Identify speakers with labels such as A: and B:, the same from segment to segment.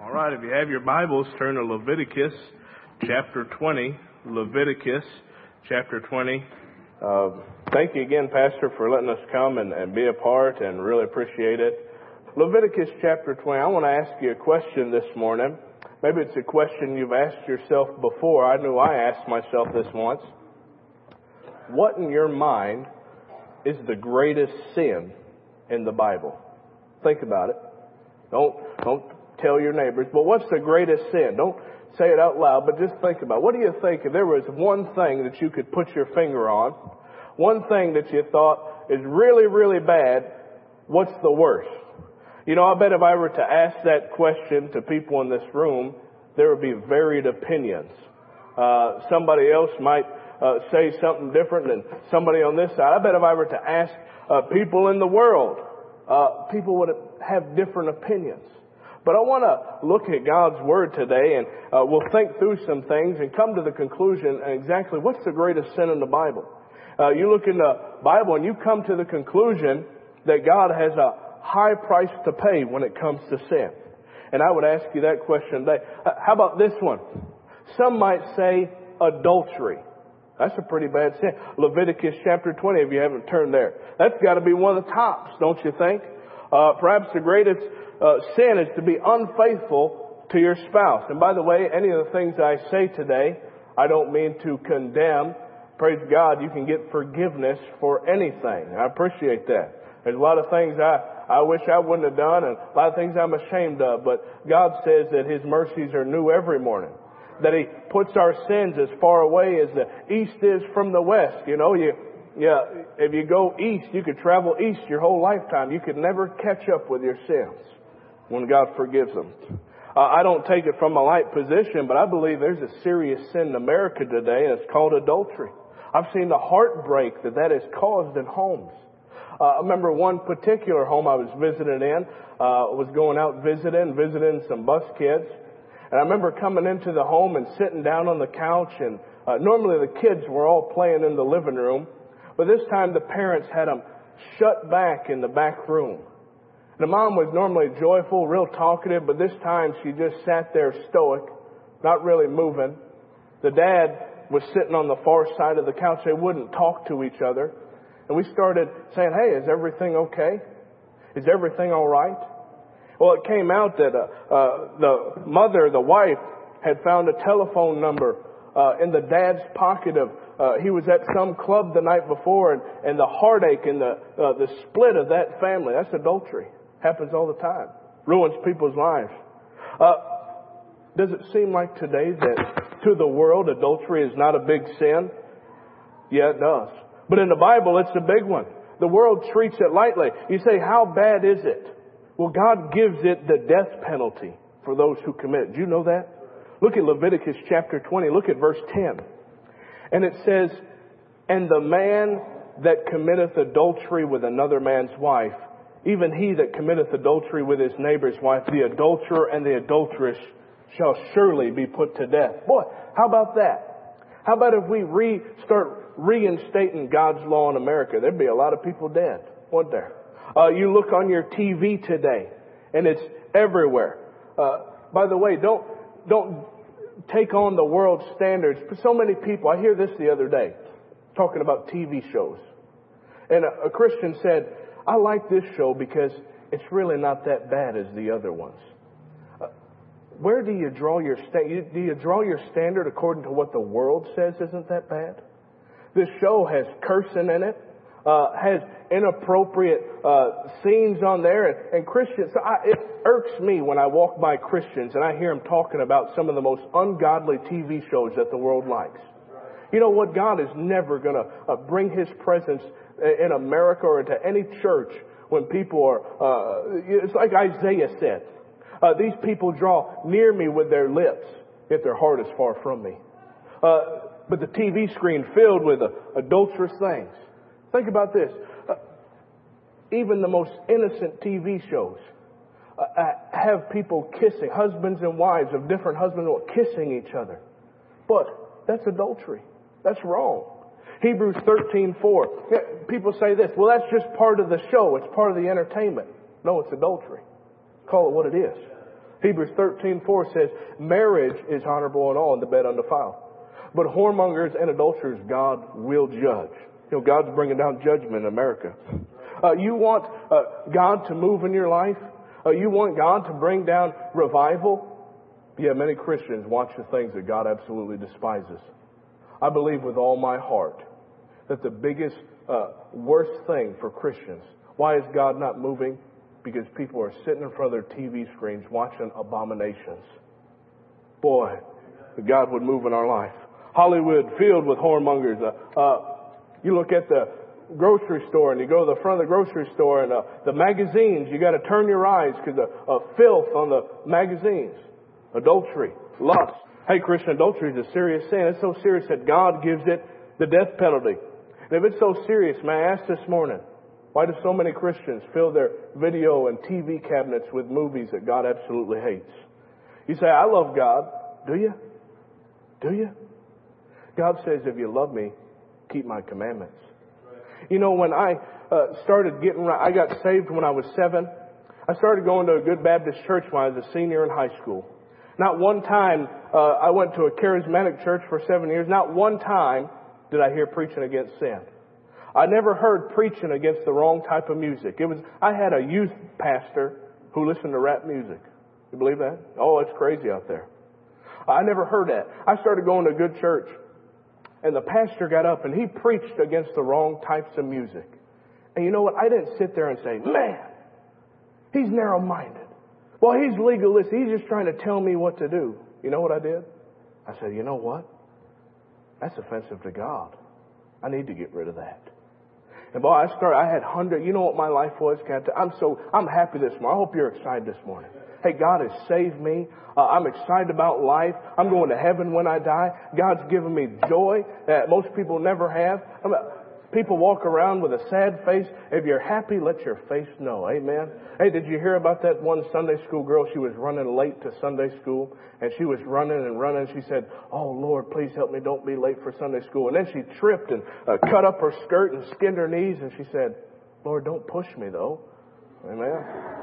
A: All right, if you have your Bibles, turn to Leviticus chapter 20. Leviticus chapter 20. Thank you again, Pastor, for letting us come and be a part, and really appreciate it. Leviticus chapter 20. I want to ask you a question this morning. Maybe it's a question you've asked yourself before. I knew I asked myself this once. What in your mind is the greatest sin in the Bible? Think about it. Don't tell your neighbors, but what's the greatest sin? Don't say it out loud, but just think about it. What do you think if there was one thing that you could put your finger on, one thing that you thought is really, really bad, what's the worst? You know, I bet if I were to ask that question to people in this room, there would be varied opinions. Somebody else might say something different than somebody on this side. I bet if I were to ask people in the world, people would have different opinions. But I want to look at God's Word today, and we'll think through some things and come to the conclusion exactly what's the greatest sin in the Bible. You look in the Bible and you come to the conclusion that God has a high price to pay when it comes to sin. And I would ask you that question today. How about this one? Some might say adultery. That's a pretty bad sin. Leviticus chapter 20, if you haven't turned there. That's got to be one of the tops, don't you think? Perhaps the greatest sin is to be unfaithful to your spouse. And by the way, any of the things I say today, I don't mean to condemn. Praise God, you can get forgiveness for anything. I appreciate that. There's a lot of things I wish I wouldn't have done, and a lot of things I'm ashamed of. But God says that His mercies are new every morning. That He puts our sins as far away as the east is from the west. You know, if you go east, you could travel east your whole lifetime. You could never catch up with your sins when God forgives them. I don't take it from a light position, but I believe there's a serious sin in America today, and it's called adultery. I've seen the heartbreak that has caused in homes. I remember one particular home I was visiting in, was going out visiting some bus kids. And I remember coming into the home and sitting down on the couch, and normally the kids were all playing in the living room. But this time the parents had them shut back in the back room. The mom was normally joyful, real talkative, but this time she just sat there stoic, not really moving. The dad was sitting on the far side of the couch. They wouldn't talk to each other. And we started saying, hey, is everything okay? Is everything all right? Well, it came out that the mother, the wife, had found a telephone number in the dad's pocket of he was at some club the night before, and the heartache and the split of that family. That's adultery. Happens all the time. Ruins people's lives. Does it seem like today that to the world adultery is not a big sin? Yeah, it does. But in the Bible, it's a big one. The world treats it lightly. You say, how bad is it? Well, God gives it the death penalty for those who commit it. Do you know that? Look at Leviticus chapter 20. Look at verse 10. And it says, and the man that committeth adultery with another man's wife, even he that committeth adultery with his neighbor's wife, the adulterer and the adulteress shall surely be put to death. Boy, how about that? How about if we start reinstating God's law in America? There'd be a lot of people dead, wouldn't there? You look on your TV today, and it's everywhere. By the way, don't take on the world's standards. For so many people, I hear this the other day, talking about TV shows. And a Christian said, I like this show because it's really not that bad as the other ones. Where do you draw your standard? Do you draw your standard according to what the world says isn't that bad? This show has cursing in it, has inappropriate scenes on there, and Christians. It irks me when I walk by Christians and I hear them talking about some of the most ungodly TV shows that the world likes. You know what? God is never going to bring His presence in America or into any church when people are. It's like Isaiah said. These people draw near me with their lips, yet their heart is far from me. But the TV screen filled with adulterous things. Think about this. Even the most innocent TV shows have people kissing, husbands and wives of different husbands kissing each other. But that's adultery. That's wrong. Hebrews 13:4. People say this, well, that's just part of the show. It's part of the entertainment. No, it's adultery. Call it what it is. Hebrews 13:4 says, marriage is honorable in all, and the bed undefiled. But whoremongers and adulterers, God will judge. God's bringing down judgment in America. You want God to move in your life? You want God to bring down revival? Yeah, many Christians watch the things that God absolutely despises. I believe with all my heart that the biggest, worst thing for Christians, why is God not moving? Because people are sitting in front of their TV screens watching abominations. Boy, God would move in our life. Hollywood filled with whoremongers. You look at the grocery store and you go to the front of the grocery store and the magazines, you got to turn your eyes because of filth on the magazines. Adultery, lust. Hey, Christian, adultery is a serious sin. It's so serious that God gives it the death penalty. And if it's so serious, may I ask this morning, why do so many Christians fill their video and TV cabinets with movies that God absolutely hates? You say, I love God. Do you? Do you? God says, if you love me, keep my commandments. You know, when I started getting right, I got saved when I was 7. I started going to a good Baptist church when I was a senior in high school. Not one time, I went to a charismatic church for 7 years. Not one time did I hear preaching against sin. I never heard preaching against the wrong type of music. I had a youth pastor who listened to rap music. You believe that? Oh, it's crazy out there. I never heard that. I started going to a good church, and the pastor got up and he preached against the wrong types of music. And you know what? I didn't sit there and say, man, he's narrow-minded. Well, he's legalist. He's just trying to tell me what to do. You know what I did? I said, you know what? That's offensive to God. I need to get rid of that. And boy, I had hundreds. You know what my life was? I'm happy this morning. I hope you're excited this morning. Hey, God has saved me. I'm excited about life. I'm going to heaven when I die. God's given me joy that most people never have. People walk around with a sad face. If you're happy, let your face know. Amen. Hey, did you hear about that one Sunday school girl? She was running late to Sunday school, and she was running and running. She said, oh, Lord, please help me. Don't be late for Sunday school. And then she tripped and cut up her skirt and skinned her knees, and she said, Lord, don't push me, though. Amen.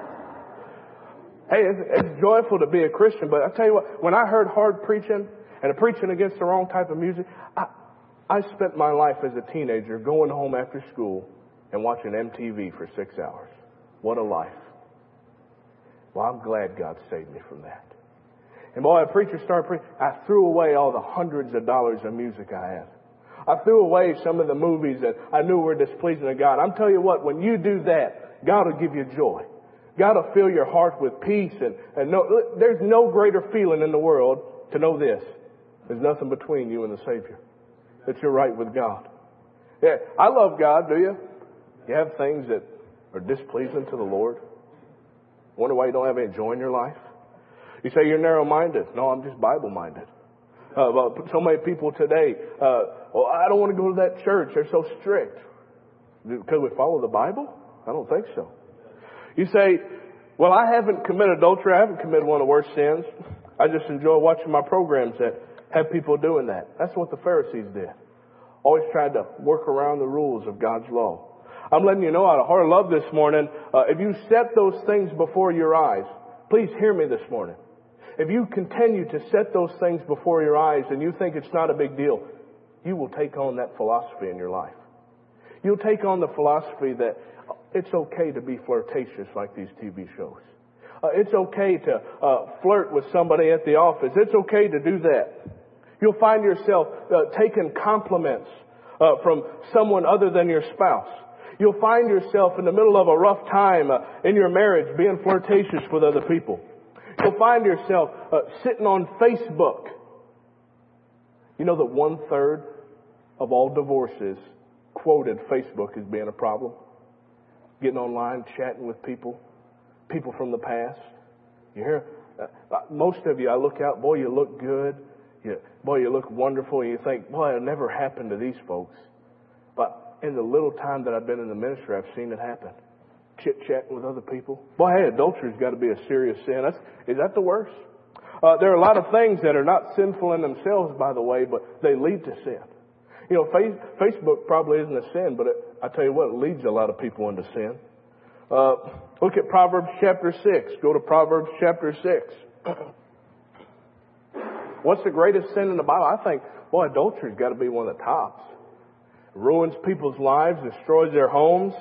A: Hey, it's joyful to be a Christian, but I tell you what, when I heard hard preaching and preaching against the wrong type of music, I spent my life as a teenager going home after school and watching MTV for 6 hours. What a life. Well, I'm glad God saved me from that. And boy, a preacher started preaching. I threw away all the hundreds of dollars of music I had. I threw away some of the movies that I knew were displeasing to God. I'm telling you what, when you do that, God will give you joy. God will fill your heart with peace. There's no greater feeling in the world to know this. There's nothing between you and the Savior. That you're right with God. Yeah, I love God, do you? You have things that are displeasing to the Lord? Wonder why you don't have any joy in your life? You say you're narrow-minded. No, I'm just Bible-minded. So many people today, well, I don't want to go to that church. They're so strict. Because we follow the Bible? I don't think so. You say, well, I haven't committed adultery. I haven't committed one of the worst sins. I just enjoy watching my programs that have people doing that. That's what the Pharisees did. Always tried to work around the rules of God's law. I'm letting you know out of heart of love this morning, if you set those things before your eyes, please hear me this morning. If you continue to set those things before your eyes and you think it's not a big deal, you will take on that philosophy in your life. You'll take on the philosophy that it's okay to be flirtatious like these TV shows. It's okay to flirt with somebody at the office. It's okay to do that. You'll find yourself taking compliments from someone other than your spouse. You'll find yourself in the middle of a rough time in your marriage being flirtatious with other people. You'll find yourself sitting on Facebook. You know that 1/3 of all divorces quoted Facebook as being a problem. Getting online, chatting with people from the past. You hear, most of you, I look out, boy, you look good. Boy, you look wonderful. And you think, boy, it never happened to these folks. But in the little time that I've been in the ministry, I've seen it happen. Chit-chatting with other people. Boy, hey, adultery's got to be a serious sin. Is that the worst? There are a lot of things that are not sinful in themselves, by the way, but they lead to sin. You know, Facebook probably isn't a sin, but I tell you what, it leads a lot of people into sin. Look at Proverbs chapter 6. Go to Proverbs chapter 6. What's the greatest sin in the Bible? I think, boy, adultery's got to be one of the tops. It ruins people's lives, destroys their homes,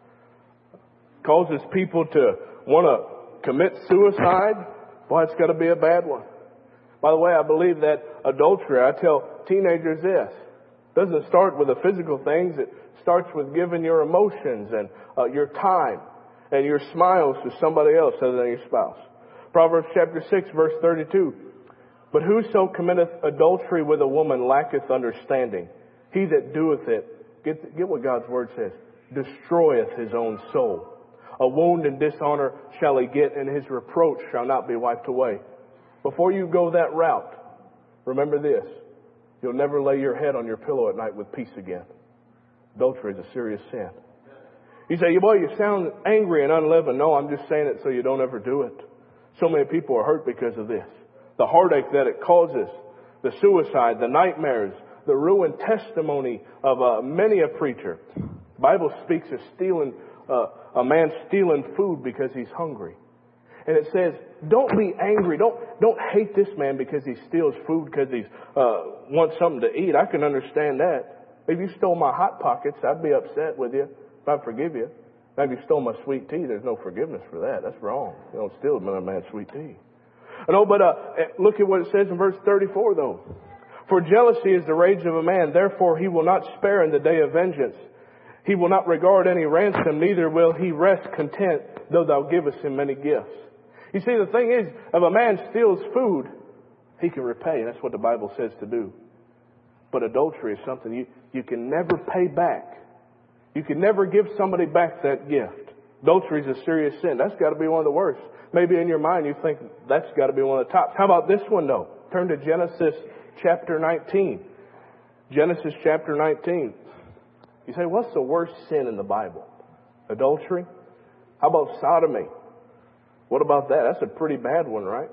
A: causes people to want to commit suicide. Boy, it's got to be a bad one. By the way, I believe that adultery, I tell teenagers this, doesn't start with the physical things. It starts with giving your emotions and your time and your smiles to somebody else other than your spouse. Proverbs chapter 6, verse 32. But whoso committeth adultery with a woman lacketh understanding. He that doeth it, get what God's word says, destroyeth his own soul. A wound and dishonor shall he get, and his reproach shall not be wiped away. Before you go that route, remember this. You'll never lay your head on your pillow at night with peace again. Adultery is a serious sin. You say, boy, you sound angry and unleavened. No, I'm just saying it so you don't ever do it. So many people are hurt because of this. The heartache that it causes, the suicide, the nightmares, the ruined testimony of many a preacher. The Bible speaks of a man stealing food because he's hungry. And it says, don't be angry. Don't hate this man because he steals food, because he wants something to eat. I can understand that. If you stole my Hot Pockets, I'd be upset with you. I'd forgive you. Now, if you stole my sweet tea, there's no forgiveness for that. That's wrong. You don't steal another man's sweet tea. No, but look at what it says in verse 34, though. For jealousy is the rage of a man. Therefore, he will not spare in the day of vengeance. He will not regard any ransom, neither will he rest content, though thou givest him many gifts. You see, the thing is, if a man steals food, he can repay. That's what the Bible says to do. But adultery is something you can never pay back. You can never give somebody back that gift. Adultery is a serious sin. That's got to be one of the worst. Maybe in your mind you think that's got to be one of the tops. How about this one, though? Turn to Genesis chapter 19. Genesis chapter 19. You say, what's the worst sin in the Bible? Adultery? How about sodomy? What about that? That's a pretty bad one, right?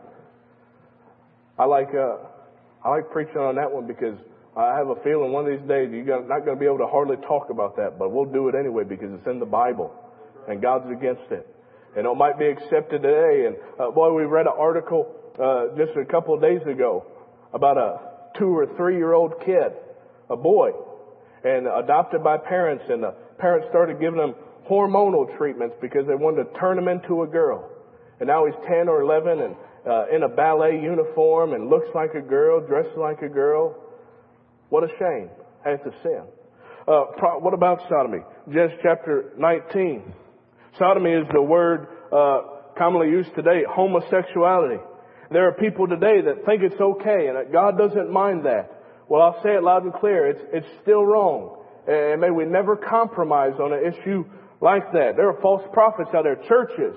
A: I like preaching on that one because I have a feeling one of these days you're not going to be able to hardly talk about that, but we'll do it anyway because it's in the Bible and God's against it. And it might be accepted today. And we read an article just a couple of days ago about a 2 or 3 year old kid, a boy, and adopted by parents, and the parents started giving him hormonal treatments because they wanted to turn him into a girl. And now he's 10 or 11 and in a ballet uniform and looks like a girl, dresses like a girl. What a shame. That's a sin. What about sodomy? Genesis chapter 19. Sodomy is the word commonly used today, homosexuality. There are people today that think it's okay and that God doesn't mind that. Well, I'll say it loud and clear. It's still wrong. And may we never compromise on an issue like that. There are false prophets out there, churches,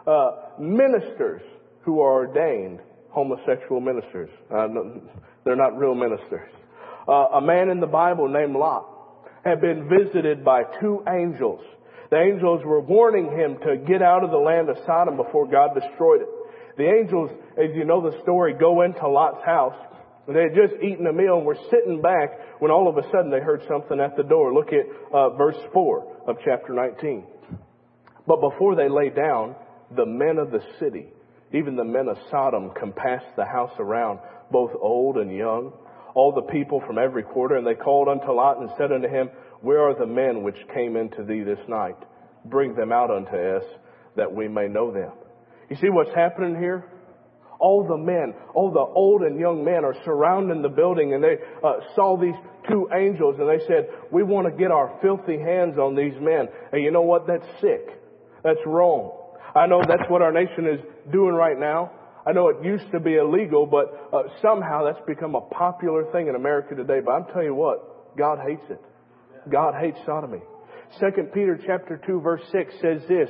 A: ministers who are ordained homosexual ministers. They're not real ministers. A man in the Bible named Lot had been visited by 2 angels. The angels were warning him to get out of the land of Sodom before God destroyed it. The angels, as you know the story, go into Lot's house. They had just eaten a meal and were sitting back when all of a sudden they heard something at the door. Look at verse 4 of chapter 19. But before they lay down, the men of the city, even the men of Sodom, compassed the house around, both old and young, all the people from every quarter. And they called unto Lot and said unto him, Where are the men which came into thee this night? Bring them out unto us, that we may know them. You see what's happening here? All the men, all the old and young men are surrounding the building, and they saw these 2 angels, and they said, we want to get our filthy hands on these men. And you know what? That's sick. That's wrong. I know that's what our nation is doing right now. I know it used to be illegal, but somehow that's become a popular thing in America today. But I'm telling you what, God hates it. God hates sodomy. 2 Peter chapter 2 verse 6 says this,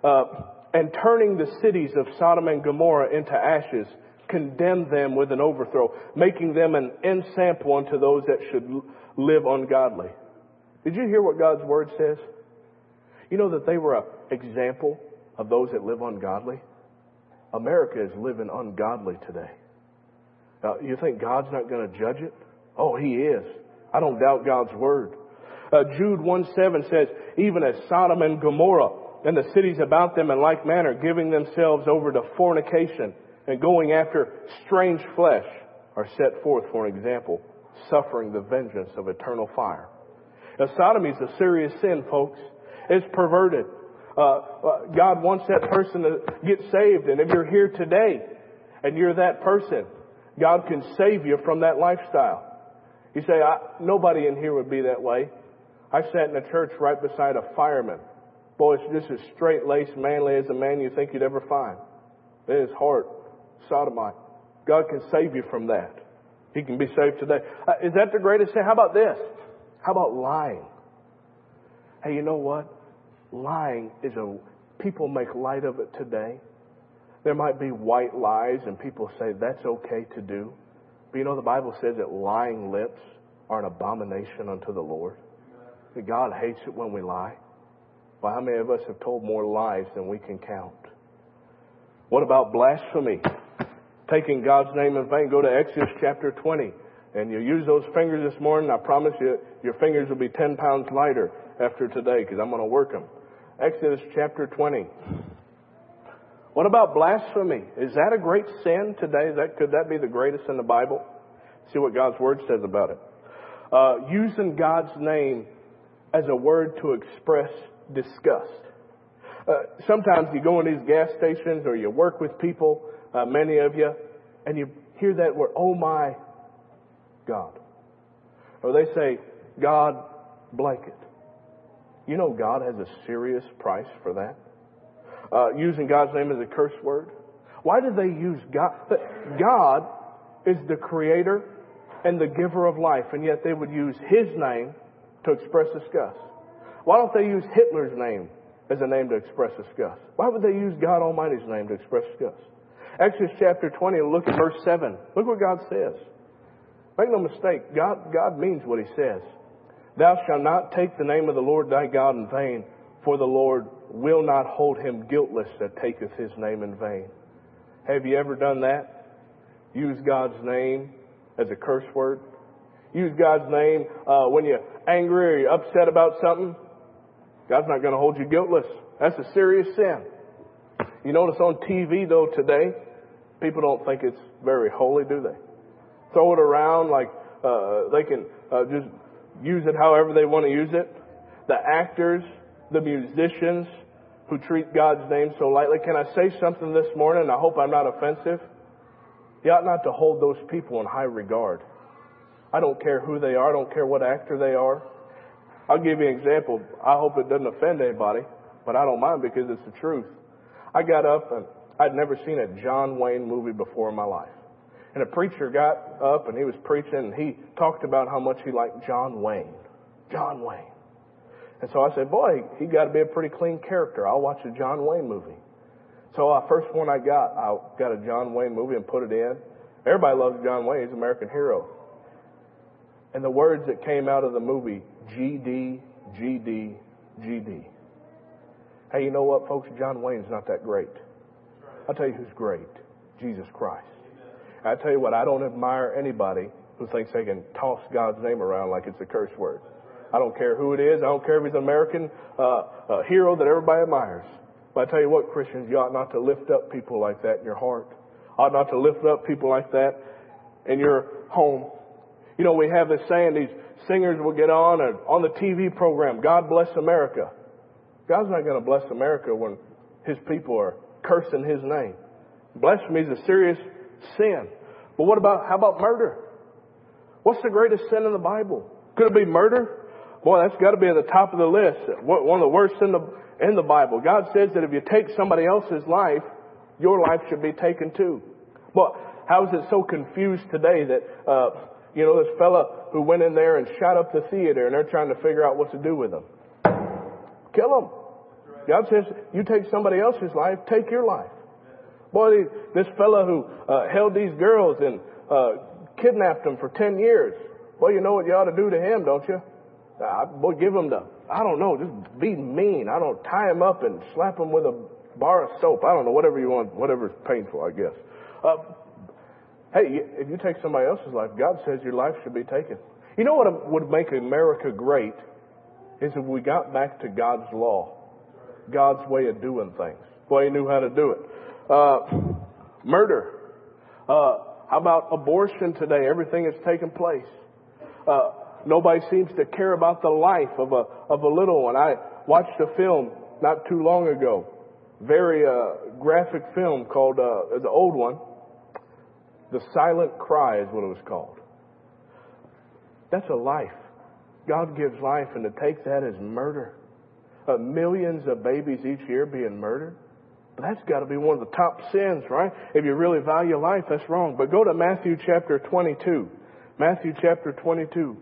A: and turning the cities of Sodom and Gomorrah into ashes, condemned them with an overthrow, making them an ensample unto those that should live ungodly. Did you hear what God's word says? You know that they were an example of those that live ungodly? America is living ungodly today. Now, you think God's not going to judge it? Oh, He is. I don't doubt God's word. Jude 1:7 says, even as Sodom and Gomorrah and the cities about them in like manner, giving themselves over to fornication and going after strange flesh are set forth for an example, suffering the vengeance of eternal fire. Now, sodomy is a serious sin, folks. It's perverted. God wants that person to get saved. And if you're here today and you're that person, God can save you from that lifestyle. You say, nobody in here would be that way. I sat in a church right beside a fireman. Boy, it's just as straight-laced, manly as a man you think you'd ever find. In his heart, sodomite. God can save you from that. He can be saved today. Is that the greatest sin? How about this? How about lying? Hey, you know what? Lying people make light of it today. There might be white lies and people say that's okay to do. But you know the Bible says that lying lips are an abomination unto the Lord. That God hates it when we lie. Well, how many of us have told more lies than we can count? What about blasphemy? Taking God's name in vain. Go to Exodus chapter 20. And you use those fingers this morning. I promise you, your fingers will be 10 pounds lighter after today because I'm going to work them. Exodus chapter 20. What about blasphemy? Is that a great sin today? Could that be the greatest in the Bible? See what God's Word says about it. Using God's name as a word to express disgust. Sometimes you go in these gas stations or you work with people, many of you, and you hear that word, oh my God. Or they say, God blanket. You know God has a serious price for that. Using God's name as a curse word. Why did they use God? God is the creator and the giver of life, and yet they would use His name to express disgust. Why don't they use Hitler's name as a name to express disgust? Why would they use God Almighty's name to express disgust? Exodus chapter 20, look at verse 7. Look what God says. Make no mistake, God means what He says. Thou shalt not take the name of the Lord thy God in vain, for the Lord will not hold him guiltless that taketh His name in vain. Have you ever done that? Use God's name as a curse word? Use God's name when you're angry or you're upset about something? God's not going to hold you guiltless. That's a serious sin. You notice on TV, though, today, people don't think it's very holy, do they? Throw it around like they can just use it however they want to use it. The actors, the musicians who treat God's name so lightly. Can I say something this morning? I hope I'm not offensive. You ought not to hold those people in high regard. I don't care who they are. I don't care what actor they are. I'll give you an example. I hope it doesn't offend anybody, but I don't mind because it's the truth. I got up and I'd never seen a John Wayne movie before in my life. And a preacher got up and he was preaching and he talked about how much he liked John Wayne. John Wayne. And so I said, boy, he got to be a pretty clean character. I'll watch a John Wayne movie. So first one I got a John Wayne movie and put it in. Everybody loves John Wayne. He's an American hero. And the words that came out of the movie, GD, GD, GD. Hey, you know what, folks? John Wayne's not that great. I'll tell you who's great. Jesus Christ. I tell you what, I don't admire anybody who thinks they can toss God's name around like it's a curse word. I don't care who it is. I don't care if he's an American hero that everybody admires. But I tell you what, Christians, you ought not to lift up people like that in your heart. Ought not to lift up people like that in your home. You know, we have this saying, these singers will get on the TV program, God bless America. God's not going to bless America when His people are cursing His name. Blasphemy is a serious sin. But how about murder? What's the greatest sin in the Bible? Could it be murder? Boy, that's got to be at the top of the list. One of the worst in the Bible. God says that if you take somebody else's life, your life should be taken too. But how is it so confused today that, this fella who went in there and shot up the theater and they're trying to figure out what to do with him? Kill him. God says, you take somebody else's life, take your life. Boy, this fella who held these girls and kidnapped them for 10 years. Well, you know what you ought to do to him, don't you? Boy, give him just be mean. Tie him up and slap him with a bar of soap. I don't know, whatever you want, whatever's painful, I guess. Hey, if you take somebody else's life, God says your life should be taken. You know what would make America great is if we got back to God's law, God's way of doing things, the way He knew how to do it. Murder. How about abortion today? Everything that's taken place. Nobody seems to care about the life of a little one. I watched a film not too long ago. Very graphic film called, the old one, The Silent Cry is what it was called. That's a life. God gives life, and to take that is murder. Millions of babies each year being murdered. But that's got to be one of the top sins, right? If you really value life, that's wrong. But go to Matthew chapter 22. Matthew chapter 22.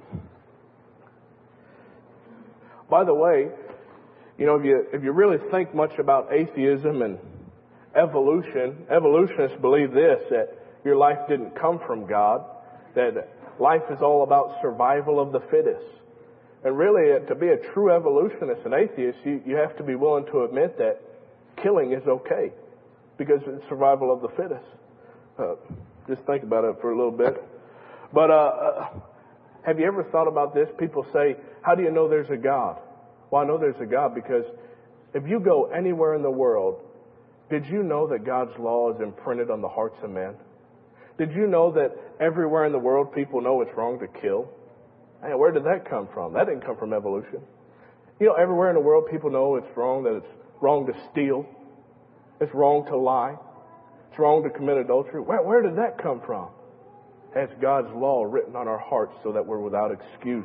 A: By the way, you know, if you really think much about atheism and evolution, evolutionists believe this, that your life didn't come from God, that life is all about survival of the fittest. And really, to be a true evolutionist and atheist, you have to be willing to admit that killing is okay because it's survival of the fittest. Just think about it for a little bit. But have you ever thought about this? People say, how do you know there's a God? Well, I know there's a God because if you go anywhere in the world, did you know that God's law is imprinted on the hearts of men? Did you know that everywhere in the world people know it's wrong to kill? Man, where did that come from? That didn't come from evolution. You know, everywhere in the world people know it's wrong, that it's wrong to steal. It's wrong to lie. It's wrong to commit adultery. Where did that come from? It's God's law written on our hearts so that we're without excuse.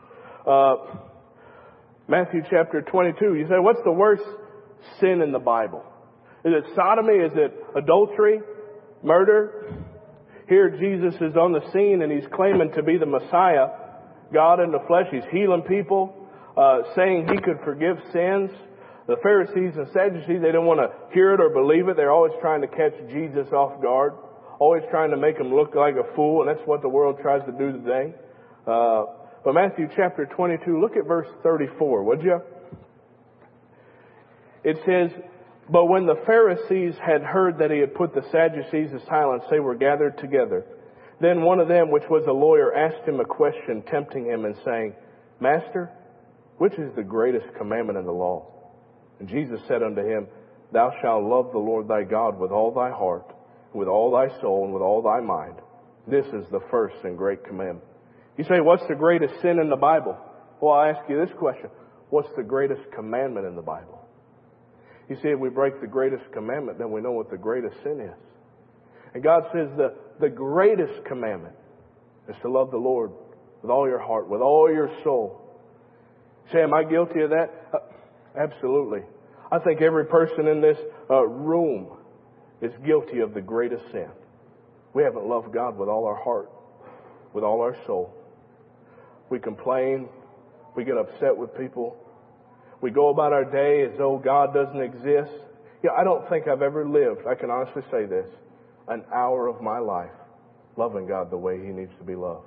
A: Matthew chapter 22, you say, what's the worst sin in the Bible? Is it sodomy? Is it adultery? Murder? Here Jesus is on the scene and he's claiming to be the Messiah, God in the flesh. He's healing people, saying he could forgive sins. The Pharisees and Sadducees, they didn't want to hear it or believe it. They're always trying to catch Jesus off guard, always trying to make him look like a fool, and that's what the world tries to do today. But Matthew chapter 22, look at verse 34, would you? It says, but when the Pharisees had heard that he had put the Sadducees to silence, they were gathered together. Then one of them, which was a lawyer, asked him a question, tempting him and saying, Master, which is the greatest commandment in the law? And Jesus said unto him, Thou shalt love the Lord thy God with all thy heart, with all thy soul, and with all thy mind. This is the first and great commandment. You say, what's the greatest sin in the Bible? Well, I'll ask you this question. What's the greatest commandment in the Bible? You see, if we break the greatest commandment, then we know what the greatest sin is. And God says the greatest commandment is to love the Lord with all your heart, with all your soul. You say, am I guilty of that? Absolutely. I think every person in this room is guilty of the greatest sin. We haven't loved God with all our heart, with all our soul. We complain. We get upset with people. We go about our day as though God doesn't exist. You know, I don't think I've ever lived, I can honestly say this, an hour of my life loving God the way He needs to be loved.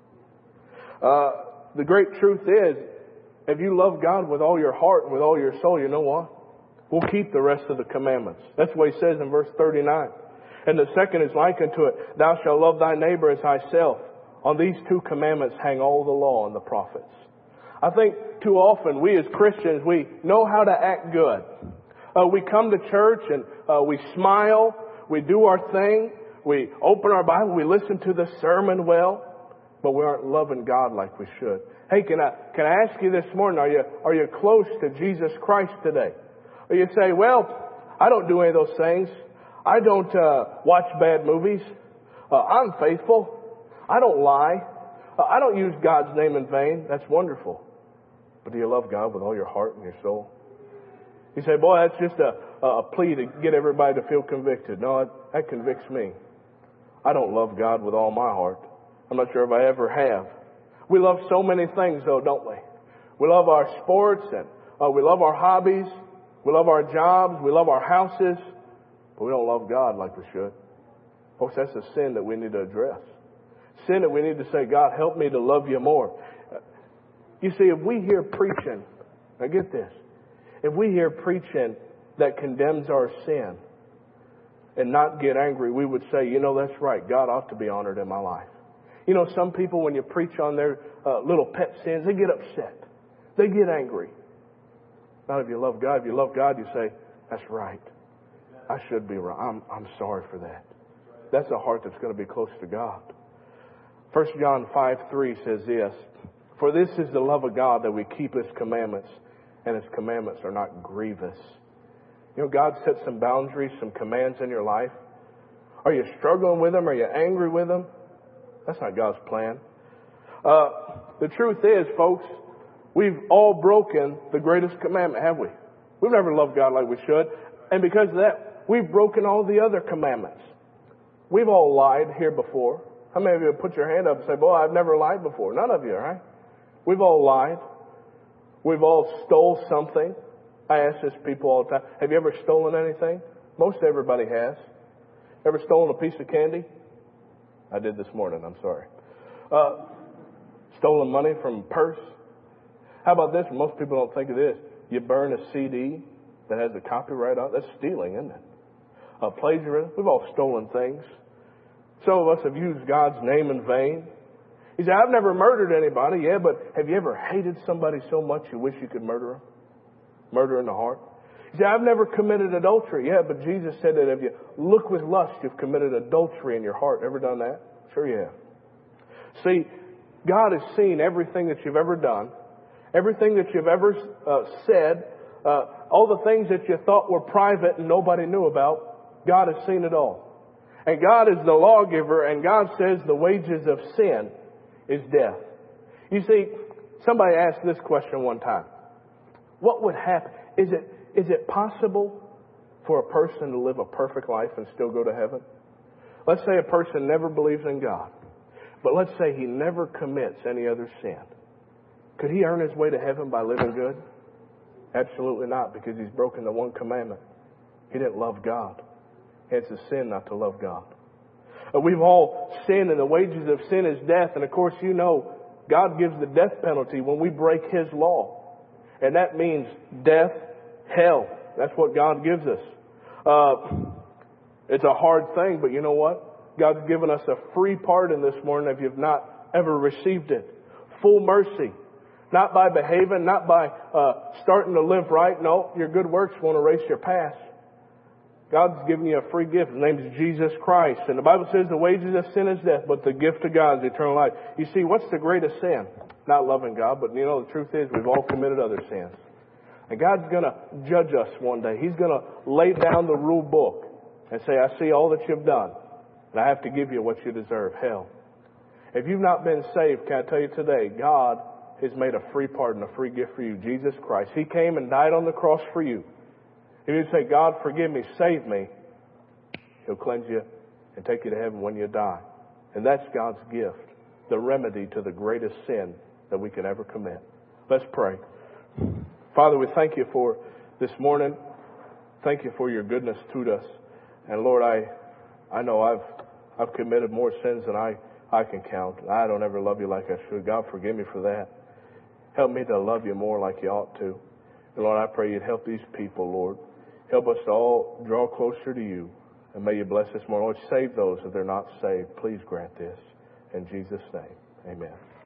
A: The great truth is, if you love God with all your heart and with all your soul, you know what? We'll keep the rest of the commandments. That's what He says in verse 39. And the second is like unto it, Thou shalt love thy neighbor as thyself. On these two commandments hang all the law and the prophets. I think too often we as Christians, we know how to act good. We come to church and we smile, we do our thing, we open our Bible, we listen to the sermon well, but we aren't loving God like we should. Hey, can I ask you this morning, are you close to Jesus Christ today? Or you say, well, I don't do any of those things. I don't watch bad movies. I'm faithful. I don't lie. I don't use God's name in vain. That's wonderful. But do you love God with all your heart and your soul? You say, boy, that's just a plea to get everybody to feel convicted. No, that convicts me. I don't love God with all my heart. I'm not sure if I ever have. We love so many things, though, don't we? We love our sports and we love our hobbies. We love our jobs. We love our houses. But we don't love God like we should. Folks, that's a sin that we need to address. Sin that we need to say, God, help me to love you more. You see, if we hear preaching, now get this, if we hear preaching that condemns our sin and not get angry, we would say, you know, that's right. God ought to be honored in my life. You know, some people, when you preach on their little pet sins, they get upset. They get angry. Not if you love God. If you love God, you say, that's right. I should be right. I'm sorry for that. that's a heart that's going to be close to God. 1 John 5:3 says this, "For this is the love of God, that we keep His commandments, and His commandments are not grievous." You know, God set some boundaries, some commands in your life. Are you struggling with them? Are you angry with them? That's not God's plan. The truth is, folks, we've all broken the greatest commandment, have we? We've never loved God like we should. And because of that, we've broken all the other commandments. We've all lied here before. How many of you put your hand up and say, "Boy, I've never lied before"? None of you, right? We've all lied. We've all stole something. I ask this people all the time. Have you ever stolen anything? Most everybody has. Ever stolen a piece of candy? I did this morning, I'm sorry. Stolen money from a purse? How about this? Most people don't think of this. You burn a CD that has a copyright on it. That's stealing, isn't it? Plagiarism. We've all stolen things. Some of us have used God's name in vain. You say, "I've never murdered anybody." Yeah, but have you ever hated somebody so much you wish you could murder them? Murder in the heart. You say, "I've never committed adultery." Yeah, but Jesus said that if you look with lust, you've committed adultery in your heart. Ever done that? Sure you have. See, God has seen everything that you've ever done, everything that you've ever said, all the things that you thought were private and nobody knew about. God has seen it all. And God is the lawgiver, and God says the wages of sin is death. You see, somebody asked this question one time. What would happen? Is it possible for a person to live a perfect life and still go to heaven? Let's say a person never believes in God, but let's say he never commits any other sin. Could he earn his way to heaven by living good? Absolutely not, because he's broken the one commandment. He didn't love God. It's a sin not to love God. We've all sinned, and the wages of sin is death. And of course, you know, God gives the death penalty when we break His law. And that means death, hell. That's what God gives us. It's a hard thing, but you know what? God's given us a free pardon this morning if you've not ever received it. Full mercy. Not by behaving, not by starting to live right. No, your good works won't erase your past. God's given you a free gift. His name is Jesus Christ. And the Bible says the wages of sin is death, but the gift of God is eternal life. You see, what's the greatest sin? Not loving God, but you know, the truth is we've all committed other sins. And God's going to judge us one day. He's going to lay down the rule book and say, "I see all that you've done, and I have to give you what you deserve, hell." If you've not been saved, can I tell you today, God has made a free pardon, a free gift for you, Jesus Christ. He came and died on the cross for you. If you say, "God, forgive me, save me," He'll cleanse you and take you to heaven when you die. And that's God's gift, the remedy to the greatest sin that we can ever commit. Let's pray. Father, we thank you for this morning. Thank you for your goodness to us. And Lord, I know I've committed more sins than I can count. I don't ever love you like I should. God, forgive me for that. Help me to love you more like you ought to. And Lord, I pray you'd help these people, Lord. Help us to all draw closer to you. And may you bless us more. Lord, save those if they're not saved. Please grant this. In Jesus' name, amen.